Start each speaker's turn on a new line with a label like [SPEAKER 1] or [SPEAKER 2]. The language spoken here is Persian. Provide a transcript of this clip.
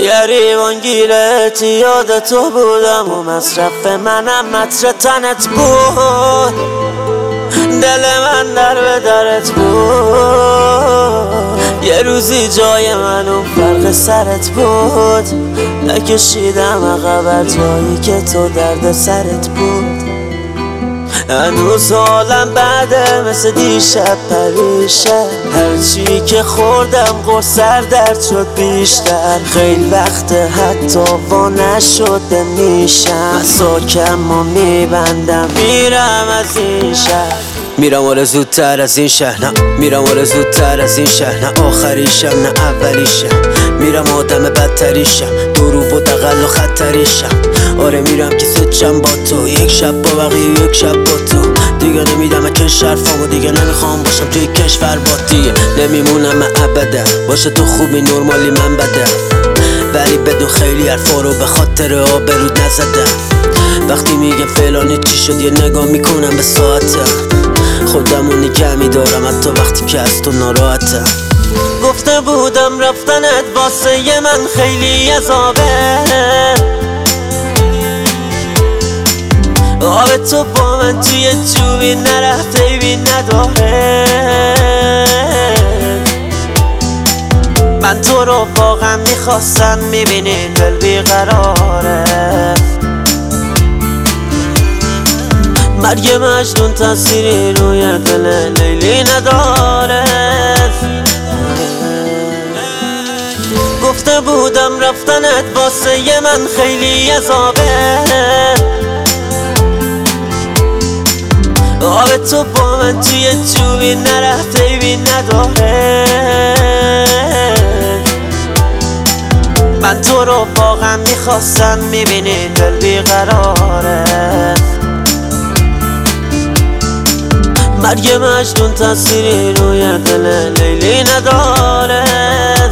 [SPEAKER 1] یه ریوان گیرت یاد تو بودم و مصرف منم متر تنت بود. دل من در به درت بود. یه روزی جای من اون فرق سرت بود. نکشیدم عقب جایی که تو درد سرت بود. هنوز حالم بعده مثل دیشب پریشه. هرچی که خوردم قرصر درد شد بیشتر. خیلی وقت حتی وا نشده میشم. مساکم و میبندم میرم از این شهر. میرم آره زودتر از این شهر. نه میرم آره زودتر از این شهر. نه آخریشم نه اولیشم. میرم آدم بدتریشم. دروب و دقل و خطریشم. آره میرم که سوچم با تو. یک شب با بقیه یک شب با تو. دیگه نمیدم کش حرفامو. دیگه نمیخوام باشم توی کشور با دیگه نمیمونم من ابدا. باشه تو خوبی نرمالی من بدم. ولی بدون خیلی حرفا رو به خاطر آبرود نزدم. وقتی میگه فلانی چی شد یه نگاه میکنم به ساعتم. خودمو نگه میدارم حتی وقتی که از تو ناراحتم. گفته بودم رفتنت واسه من خیلی عذابه. آب تو با من توی جوبی نرفته بی نداره. من تو رو واقعا میخواستم میبینی دل بیقراره. مرگ مجنون تأثیری روی دل لیلی نداره. گفته بودم رفتنت واسه من خیلی عذابه. آب تو با من توی جوبی نرفته بی نداره. من تو رو واقعا میخواستم میبینی دل بیقراره. مرگ مجنون تأثیری روی دل لیلی نداره.